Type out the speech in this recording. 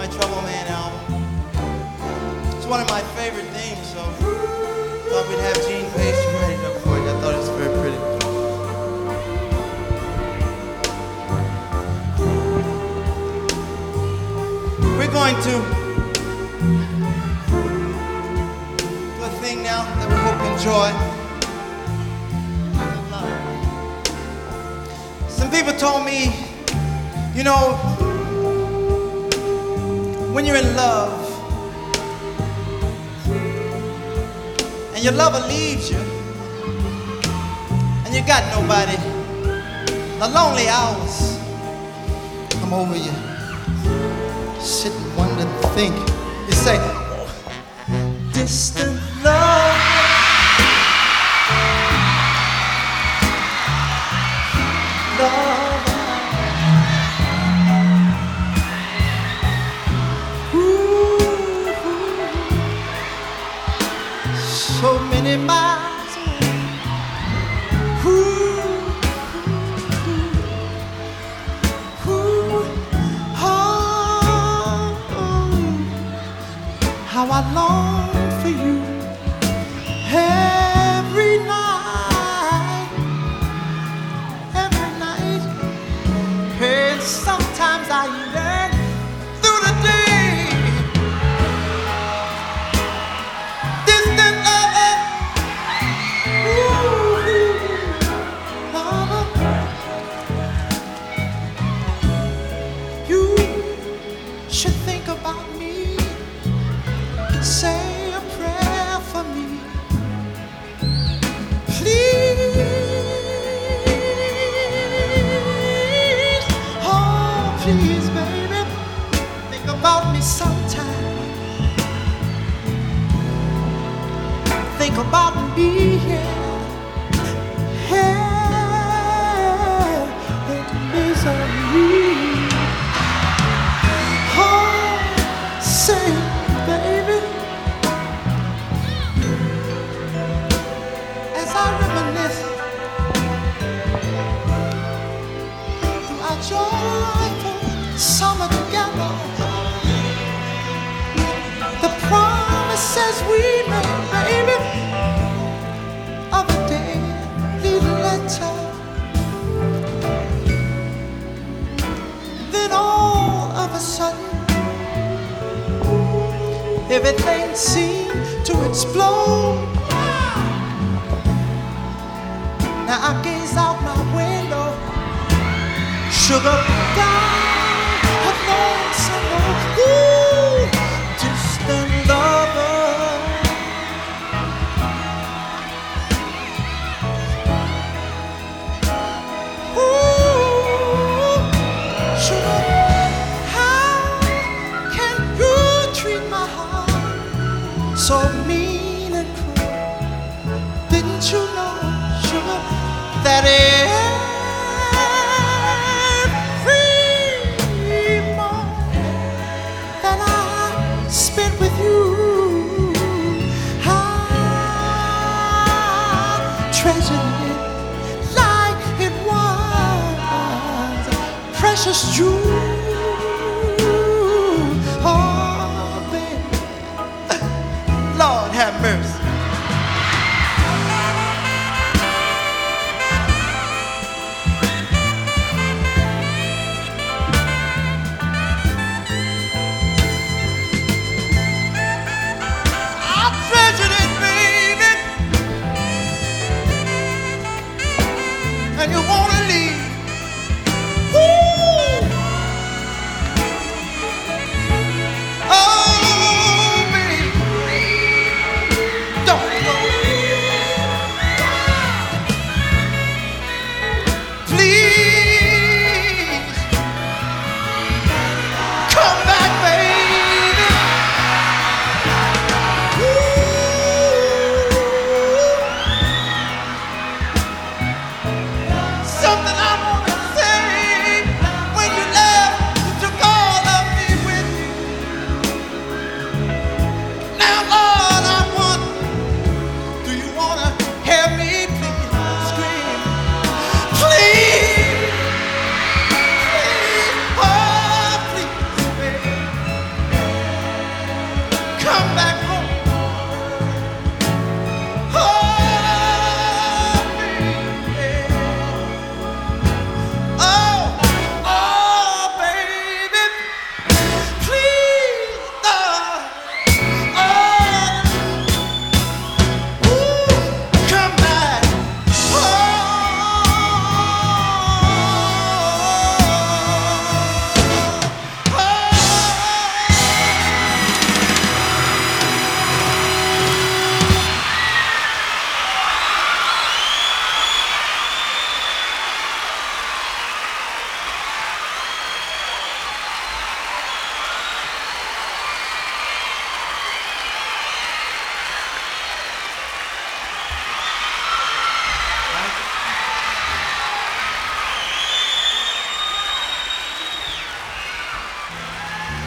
my Trouble Man album. It's one of my favorite themes, so thought we'd have Gene Pace write it up for you. I thought it was very pretty. We're going to do a thing now that we hope you enjoy. Some people told me, you know, when you're in love and your lover leaves you and you got nobody, the lonely hours come over you. Sit and wonder and think. You say, distant love, love. Ooh, so many miles away. Ooh, how I long for you every night, and sometimes I yearn through the day. Distant lover, lover, you should think about me. Say a prayer for me, please. Oh, please, baby, think about me sometime. Think about me, in misery. Oh, say, baby, as I reminisce through our joyful summer together, the promises we made, baby, of a daily letter. Then all of a sudden, everything seemed to explode. Now I gaze out my window, sugar down a lonesome road. Ooh, distant lover. Ooh, sugar, how can you treat my heart so mean and cruel? Didn't you know, sugar, that every moment that I spent with you, I treasured it like it was precious jewel.